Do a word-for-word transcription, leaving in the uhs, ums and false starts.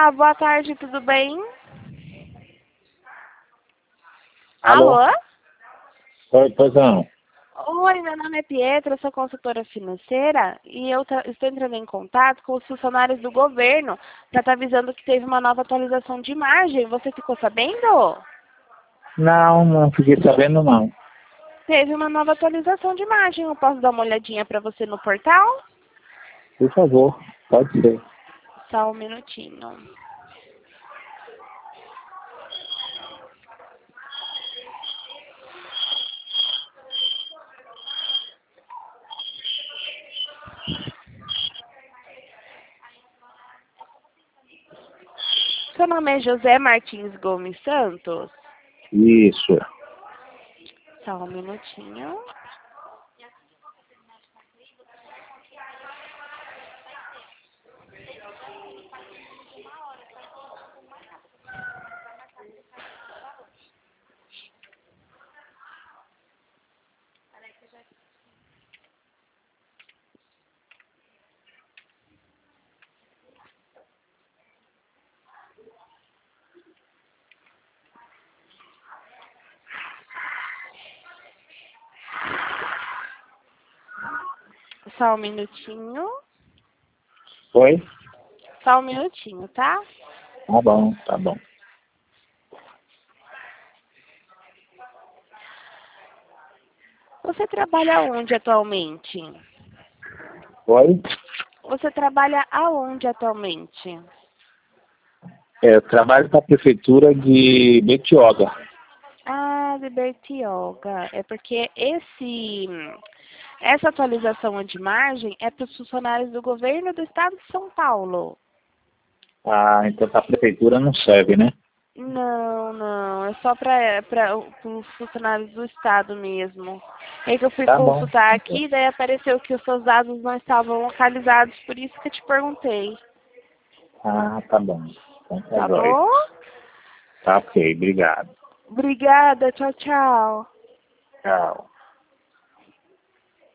Olá, boa tarde, tudo bem? Alô? Alô? Oi, pois não. Oi, meu nome é Pietra, eu sou consultora financeira e eu ta- estou entrando em contato com os funcionários do governo para estar avisando que teve uma nova atualização de imagem. Você ficou sabendo? Não, não fiquei sabendo não. Teve uma nova atualização de imagem. Eu posso dar uma olhadinha para você no portal? Por favor, pode ser. Só um minutinho. Seu nome é José Martins Gomes Santos? Isso. Só um minutinho. Só um minutinho. Oi? Só um minutinho, tá? Tá bom, tá bom. Você trabalha onde atualmente? Oi? Você trabalha aonde atualmente? É, eu trabalho para a prefeitura de Betioga. Ah, de Bertioga. É porque esse, essa atualização de imagem é para os funcionários do governo do estado de São Paulo. Ah, então a prefeitura não serve, né? Não, não. É só para os funcionários do estado mesmo. É que eu fui Tá bom. consultar aqui, daí apareceu que os seus dados não estavam localizados, por isso que eu te perguntei. Ah, tá bom. Então tá Tá jóia. bom? Tá ok, obrigado. Obrigada, tchau, tchau. Tchau.